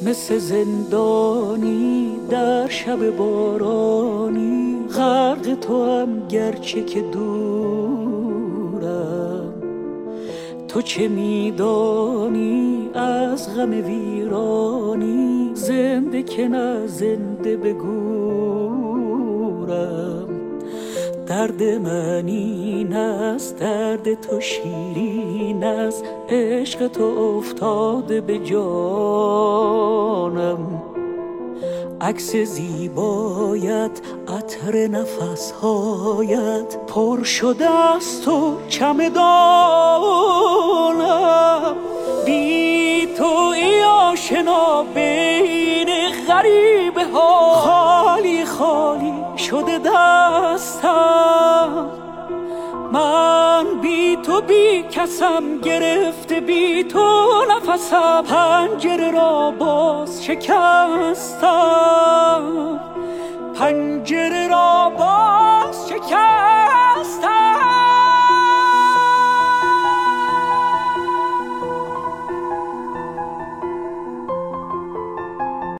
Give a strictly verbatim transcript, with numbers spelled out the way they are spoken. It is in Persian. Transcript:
مثل زندانی در شب بارانی، غرق تو هم گرچه که دورم. تو چه میدانی از غم ویرانی، زنده که نه زنده بگورم. درد من این است، درد تو شیرین است، عشق تو افتاده به جانم. عکس زیبایت، عطر نفسهایت، پر شده است تو چمدانم. بی تو ای آشنا بین غریبه ها، خالی خالی شده دستم. من بی تو بی کسم، گرفته بی تو نفسم، پنجره را باز شکستم، پنجره را باز